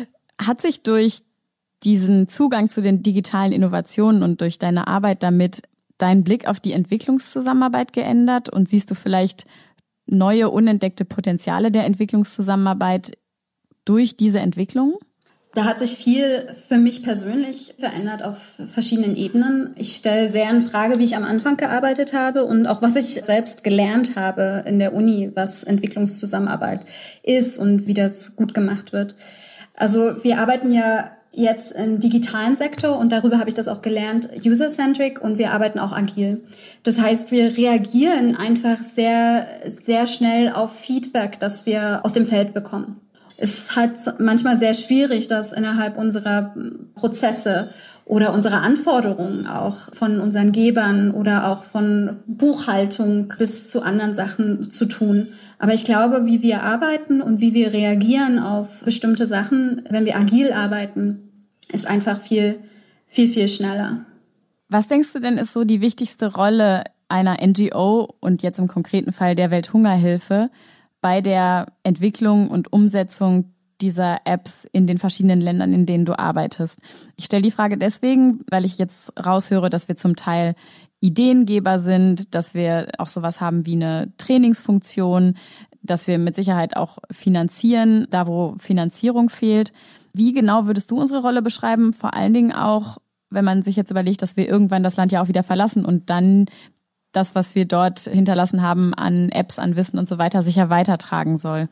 Hat sich durch diesen Zugang zu den digitalen Innovationen und durch deine Arbeit damit dein Blick auf die Entwicklungszusammenarbeit geändert? Und siehst du vielleicht neue, unentdeckte Potenziale der Entwicklungszusammenarbeit durch diese Entwicklung? Da hat sich viel für mich persönlich verändert auf verschiedenen Ebenen. Ich stelle sehr in Frage, wie ich am Anfang gearbeitet habe und auch was ich selbst gelernt habe in der Uni, was Entwicklungszusammenarbeit ist und wie das gut gemacht wird. Also wir arbeiten ja jetzt im digitalen Sektor und darüber habe ich das auch gelernt, user-centric, und wir arbeiten auch agil. Das heißt, wir reagieren einfach sehr, sehr schnell auf Feedback, das wir aus dem Feld bekommen. Es ist halt manchmal sehr schwierig, das innerhalb unserer Prozesse oder unserer Anforderungen auch von unseren Gebern oder auch von Buchhaltung bis zu anderen Sachen zu tun. Aber ich glaube, wie wir arbeiten und wie wir reagieren auf bestimmte Sachen, wenn wir agil arbeiten, ist einfach viel, viel, viel schneller. Was denkst du denn, ist so die wichtigste Rolle einer N G O und jetzt im konkreten Fall der Welthungerhilfe bei der Entwicklung und Umsetzung dieser Apps in den verschiedenen Ländern, in denen du arbeitest? Ich stelle die Frage deswegen, weil ich jetzt raushöre, dass wir zum Teil Ideengeber sind, dass wir auch sowas haben wie eine Trainingsfunktion, dass wir mit Sicherheit auch finanzieren, da wo Finanzierung fehlt. Wie genau würdest du unsere Rolle beschreiben? Vor allen Dingen auch, wenn man sich jetzt überlegt, dass wir irgendwann das Land ja auch wieder verlassen und dann das, was wir dort hinterlassen haben an Apps, an Wissen und so weiter, sicher weitertragen soll.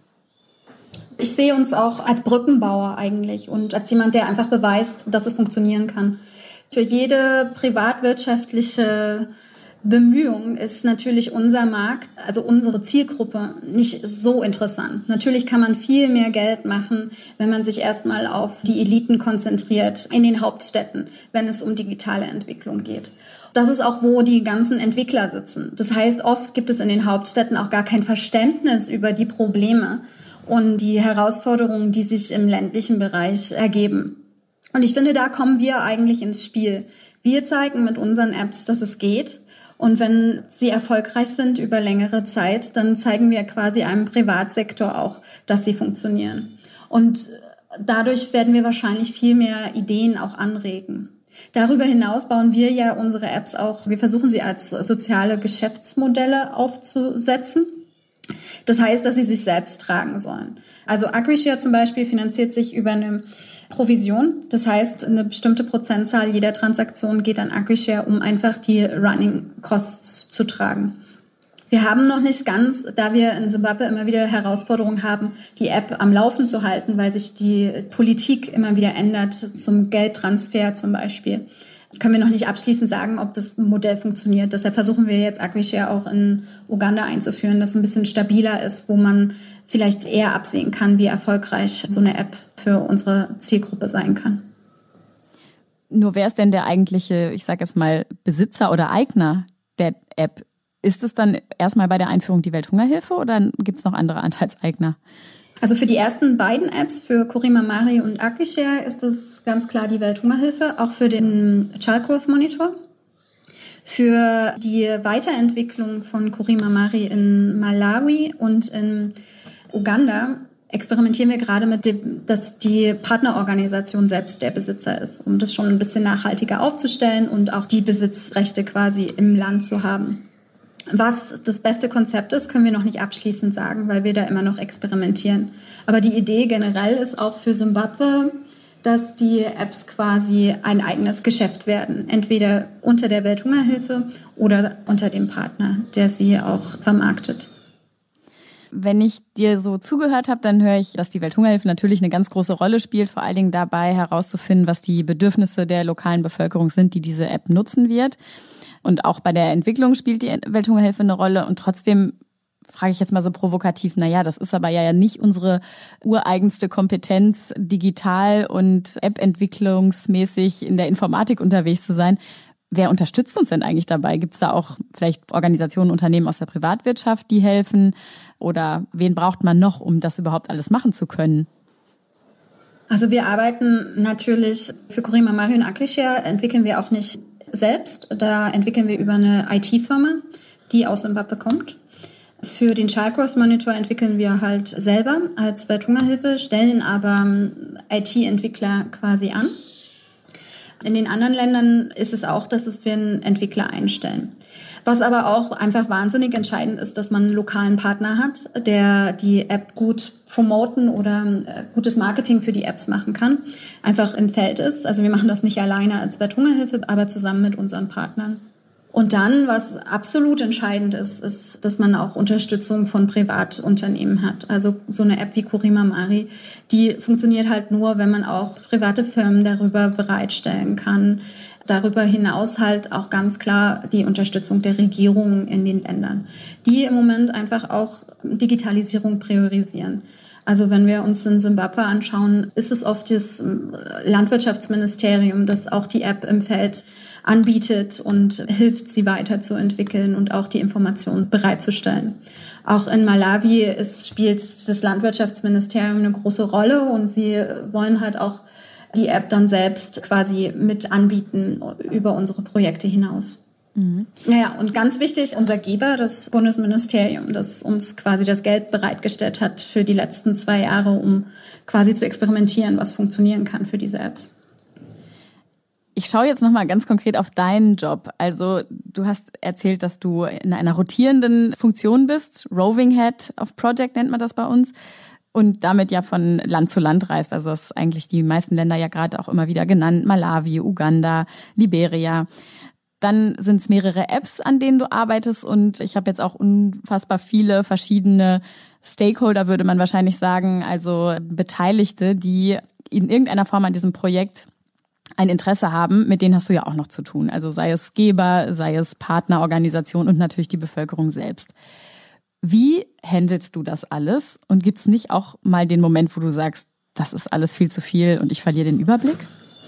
Ich sehe uns auch als Brückenbauer eigentlich und als jemand, der einfach beweist, dass es funktionieren kann. Für jede privatwirtschaftliche Bemühung ist natürlich unser Markt, also unsere Zielgruppe, nicht so interessant. Natürlich kann man viel mehr Geld machen, wenn man sich erstmal auf die Eliten konzentriert in den Hauptstädten, wenn es um digitale Entwicklung geht. Das ist auch, wo die ganzen Entwickler sitzen. Das heißt, oft gibt es in den Hauptstädten auch gar kein Verständnis über die Probleme und die Herausforderungen, die sich im ländlichen Bereich ergeben. Und ich finde, da kommen wir eigentlich ins Spiel. Wir zeigen mit unseren Apps, dass es geht. Und wenn sie erfolgreich sind über längere Zeit, dann zeigen wir quasi einem Privatsektor auch, dass sie funktionieren. Und dadurch werden wir wahrscheinlich viel mehr Ideen auch anregen. Darüber hinaus bauen wir ja unsere Apps auch, wir versuchen sie als soziale Geschäftsmodelle aufzusetzen. Das heißt, dass sie sich selbst tragen sollen. Also AgriShare zum Beispiel finanziert sich über eine Provision. Das heißt, eine bestimmte Prozentzahl jeder Transaktion geht an AgriShare, um einfach die Running Costs zu tragen. Wir haben noch nicht ganz, da wir in Simbabwe immer wieder Herausforderungen haben, die App am Laufen zu halten, weil sich die Politik immer wieder ändert, zum Geldtransfer zum Beispiel, können wir noch nicht abschließend sagen, ob das Modell funktioniert. Deshalb versuchen wir jetzt AgriShare auch in Uganda einzuführen, das ein bisschen stabiler ist, wo man vielleicht eher absehen kann, wie erfolgreich so eine App für unsere Zielgruppe sein kann. Nur wer ist denn der eigentliche, ich sage jetzt mal, Besitzer oder Eigner der App? Ist es dann erstmal bei der Einführung die Welthungerhilfe oder gibt es noch andere Anteilseigner? Also für die ersten beiden Apps, für Kurima Mari und AgriShare, ist es ganz klar die Welthungerhilfe, auch für den Child Growth Monitor. Für die Weiterentwicklung von Kurima Mari in Malawi und in Uganda experimentieren wir gerade mit dem, dass die Partnerorganisation selbst der Besitzer ist, um das schon ein bisschen nachhaltiger aufzustellen und auch die Besitzrechte quasi im Land zu haben. Was das beste Konzept ist, können wir noch nicht abschließend sagen, weil wir da immer noch experimentieren. Aber die Idee generell ist auch für Simbabwe, dass die Apps quasi ein eigenes Geschäft werden. Entweder unter der Welthungerhilfe oder unter dem Partner, der sie auch vermarktet. Wenn ich dir so zugehört habe, dann höre ich, dass die Welthungerhilfe natürlich eine ganz große Rolle spielt, vor allen Dingen dabei herauszufinden, was die Bedürfnisse der lokalen Bevölkerung sind, die diese App nutzen wird. Und auch bei der Entwicklung spielt die Welthungerhilfe eine Rolle. Und trotzdem frage ich jetzt mal so provokativ, na ja, das ist aber ja nicht unsere ureigenste Kompetenz, digital und App-entwicklungsmäßig in der Informatik unterwegs zu sein. Wer unterstützt uns denn eigentlich dabei? Gibt es da auch vielleicht Organisationen, Unternehmen aus der Privatwirtschaft, die helfen? Oder wen braucht man noch, um das überhaupt alles machen zu können? Also wir arbeiten natürlich für Kurima Mari und AgriShare, entwickeln wir auch nicht selbst. Da entwickeln wir über eine I T-Firma, die aus Simbabwe kommt. Für den Child Growth Monitor entwickeln wir halt selber als Welthungerhilfe, stellen aber I T-Entwickler quasi an. In den anderen Ländern ist es auch, dass wir einen Entwickler einstellen. Was aber auch einfach wahnsinnig entscheidend ist, dass man einen lokalen Partner hat, der die App gut promoten oder gutes Marketing für die Apps machen kann, einfach im Feld ist. Also wir machen das nicht alleine als Welthungerhilfe, aber zusammen mit unseren Partnern. Und dann, was absolut entscheidend ist, ist, dass man auch Unterstützung von Privatunternehmen hat. Also so eine App wie Kurima Mari, die funktioniert halt nur, wenn man auch private Firmen darüber bereitstellen kann. Darüber hinaus halt auch ganz klar die Unterstützung der Regierungen in den Ländern, die im Moment einfach auch Digitalisierung priorisieren. Also wenn wir uns in Simbabwe anschauen, ist es oft das Landwirtschaftsministerium, das auch die App im Feld anbietet und hilft, sie weiterzuentwickeln und auch die Informationen bereitzustellen. Auch in Malawi ist, spielt das Landwirtschaftsministerium eine große Rolle und sie wollen halt auch die App dann selbst quasi mit anbieten über unsere Projekte hinaus. Mhm. Naja, und ganz wichtig, unser Geber, das Bundesministerium, das uns quasi das Geld bereitgestellt hat für die letzten zwei Jahre, um quasi zu experimentieren, was funktionieren kann für diese Apps. Ich schaue jetzt nochmal ganz konkret auf deinen Job. Also du hast erzählt, dass du in einer rotierenden Funktion bist. Roving Head of Project nennt man das bei uns. Und damit ja von Land zu Land reist. Also das ist eigentlich die meisten Länder ja gerade auch immer wieder genannt. Malawi, Uganda, Liberia. Dann sind es mehrere Apps, an denen du arbeitest. Und ich habe jetzt auch unfassbar viele verschiedene Stakeholder, würde man wahrscheinlich sagen. Also Beteiligte, die in irgendeiner Form an diesem Projekt ein Interesse haben. Mit denen hast du ja auch noch zu tun. Also sei es Geber, sei es Partnerorganisation und natürlich die Bevölkerung selbst. Wie handelst du das alles? Und gibt's nicht auch mal den Moment, wo du sagst, das ist alles viel zu viel und ich verliere den Überblick?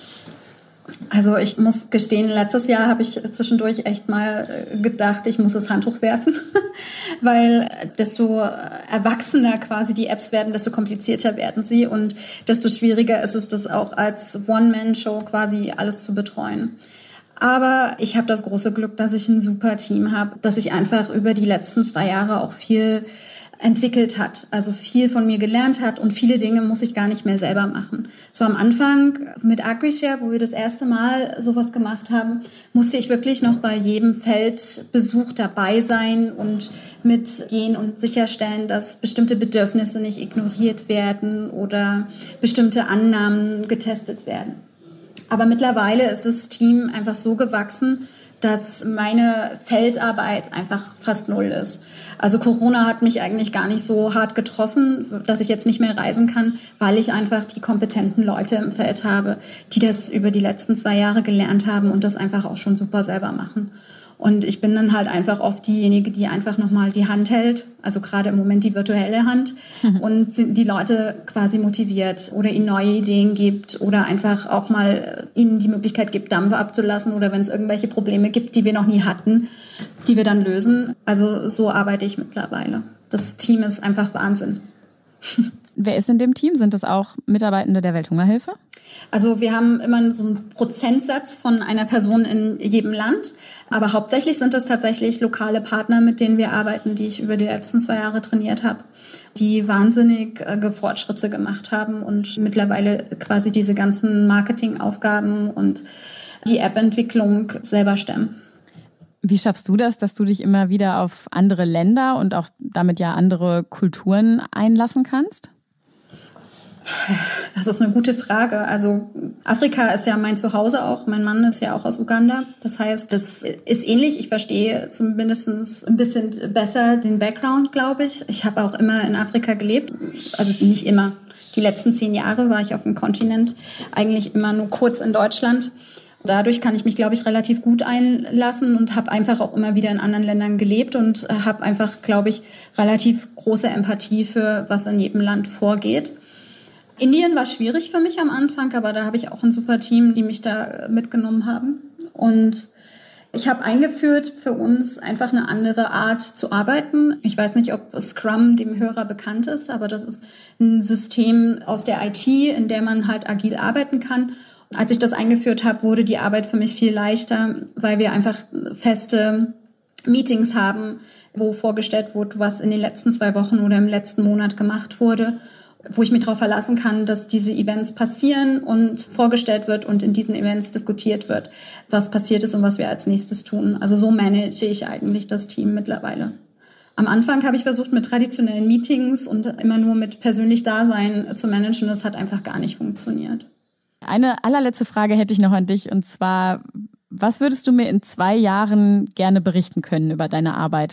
Also ich muss gestehen, letztes Jahr habe ich zwischendurch echt mal gedacht, ich muss das Handtuch werfen, weil desto erwachsener quasi die Apps werden, desto komplizierter werden sie und desto schwieriger ist es, das auch als One-Man-Show quasi alles zu betreuen. Aber ich habe das große Glück, dass ich ein super Team habe, dass sich einfach über die letzten zwei Jahre auch viel entwickelt hat, also viel von mir gelernt hat und viele Dinge muss ich gar nicht mehr selber machen. So am Anfang mit AgriShare, wo wir das erste Mal sowas gemacht haben, musste ich wirklich noch bei jedem Feldbesuch dabei sein und mitgehen und sicherstellen, dass bestimmte Bedürfnisse nicht ignoriert werden oder bestimmte Annahmen getestet werden. Aber mittlerweile ist das Team einfach so gewachsen, dass meine Feldarbeit einfach fast null ist. Also Corona hat mich eigentlich gar nicht so hart getroffen, dass ich jetzt nicht mehr reisen kann, weil ich einfach die kompetenten Leute im Feld habe, die das über die letzten zwei Jahre gelernt haben und das einfach auch schon super selber machen. Und ich bin dann halt einfach oft diejenige, die einfach nochmal die Hand hält, also gerade im Moment die virtuelle Hand, mhm. und die Leute quasi motiviert oder ihnen neue Ideen gibt oder einfach auch mal ihnen die Möglichkeit gibt, Dampf abzulassen oder wenn es irgendwelche Probleme gibt, die wir noch nie hatten, die wir dann lösen. Also so arbeite ich mittlerweile. Das Team ist einfach Wahnsinn. Wer ist in dem Team? Sind das auch Mitarbeitende der Welthungerhilfe? Also wir haben immer so einen Prozentsatz von einer Person in jedem Land. Aber hauptsächlich sind es tatsächlich lokale Partner, mit denen wir arbeiten, die ich über die letzten zwei Jahre trainiert habe, die wahnsinnig äh, Fortschritte gemacht haben und mittlerweile quasi diese ganzen Marketingaufgaben und die App-Entwicklung selber stemmen. Wie schaffst du das, dass du dich immer wieder auf andere Länder und auch damit ja andere Kulturen einlassen kannst? Das ist eine gute Frage. Also Afrika ist ja mein Zuhause auch. Mein Mann ist ja auch aus Uganda. Das heißt, das ist ähnlich. Ich verstehe zumindest ein bisschen besser den Background, glaube ich. Ich habe auch immer in Afrika gelebt. Also nicht immer. Die letzten zehn Jahre war ich auf dem Kontinent. Eigentlich immer nur kurz in Deutschland. Dadurch kann ich mich, glaube ich, relativ gut einlassen und habe einfach auch immer wieder in anderen Ländern gelebt und habe einfach, glaube ich, relativ große Empathie für, was in jedem Land vorgeht. Indien war schwierig für mich am Anfang, aber da habe ich auch ein super Team, die mich da mitgenommen haben. Und ich habe eingeführt für uns einfach eine andere Art zu arbeiten. Ich weiß nicht, ob Scrum dem Hörer bekannt ist, aber das ist ein System aus der I T, in der man halt agil arbeiten kann. Als ich das eingeführt habe, wurde die Arbeit für mich viel leichter, weil wir einfach feste Meetings haben, wo vorgestellt wurde, was in den letzten zwei Wochen oder im letzten Monat gemacht wurde, wo ich mich darauf verlassen kann, dass diese Events passieren und vorgestellt wird und in diesen Events diskutiert wird, was passiert ist und was wir als nächstes tun. Also so manage ich eigentlich das Team mittlerweile. Am Anfang habe ich versucht, mit traditionellen Meetings und immer nur mit persönlich Dasein zu managen. Das hat einfach gar nicht funktioniert. Eine allerletzte Frage hätte ich noch an dich, und zwar, was würdest du mir in zwei Jahren gerne berichten können über deine Arbeit?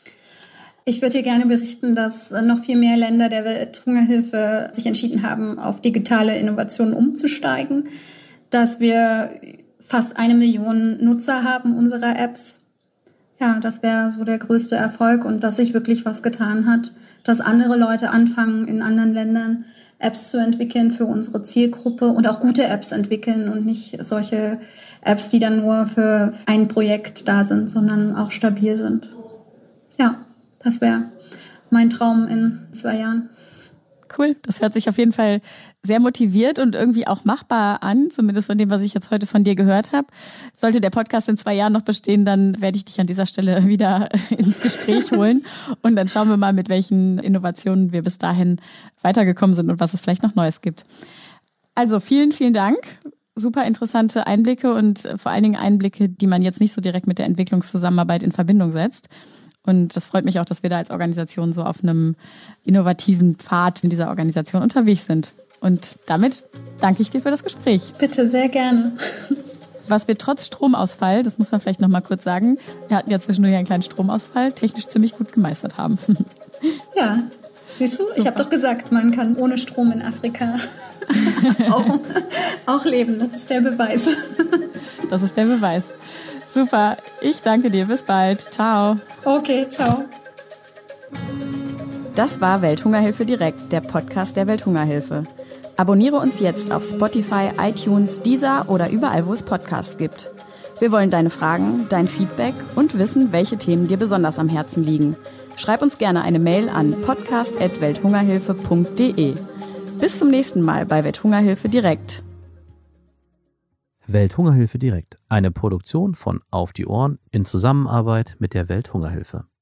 Ich würde dir gerne berichten, dass noch viel mehr Länder der Welthungerhilfe sich entschieden haben, auf digitale Innovationen umzusteigen, dass wir fast eine Million Nutzer haben unserer Apps. Ja, das wäre so der größte Erfolg und dass sich wirklich was getan hat, dass andere Leute anfangen, in anderen Ländern Apps zu entwickeln für unsere Zielgruppe und auch gute Apps entwickeln und nicht solche Apps, die dann nur für ein Projekt da sind, sondern auch stabil sind. Ja. Das wäre mein Traum in zwei Jahren. Cool, das hört sich auf jeden Fall sehr motiviert und irgendwie auch machbar an, zumindest von dem, was ich jetzt heute von dir gehört habe. Sollte der Podcast in zwei Jahren noch bestehen, dann werde ich dich an dieser Stelle wieder ins Gespräch holen und dann schauen wir mal, mit welchen Innovationen wir bis dahin weitergekommen sind und was es vielleicht noch Neues gibt. Also vielen, vielen Dank. Super interessante Einblicke und vor allen Dingen Einblicke, die man jetzt nicht so direkt mit der Entwicklungszusammenarbeit in Verbindung setzt. Und das freut mich auch, dass wir da als Organisation so auf einem innovativen Pfad in dieser Organisation unterwegs sind. Und damit danke ich dir für das Gespräch. Bitte, sehr gerne. Was wir trotz Stromausfall, das muss man vielleicht noch mal kurz sagen, wir hatten ja zwischendurch einen kleinen Stromausfall, technisch ziemlich gut gemeistert haben. Ja, siehst du, super. Ich habe doch gesagt, man kann ohne Strom in Afrika auch, auch leben. Das ist der Beweis. Das ist der Beweis. Super, ich danke dir. Bis bald. Ciao. Okay, ciao. Das war Welthungerhilfe direkt, der Podcast der Welthungerhilfe. Abonniere uns jetzt auf Spotify, iTunes, Deezer oder überall, wo es Podcasts gibt. Wir wollen deine Fragen, dein Feedback und wissen, welche Themen dir besonders am Herzen liegen. Schreib uns gerne eine Mail an podcast at welthungerhilfe punkt de. Bis zum nächsten Mal bei Welthungerhilfe direkt. Welthungerhilfe direkt, eine Produktion von Auf die Ohren in Zusammenarbeit mit der Welthungerhilfe.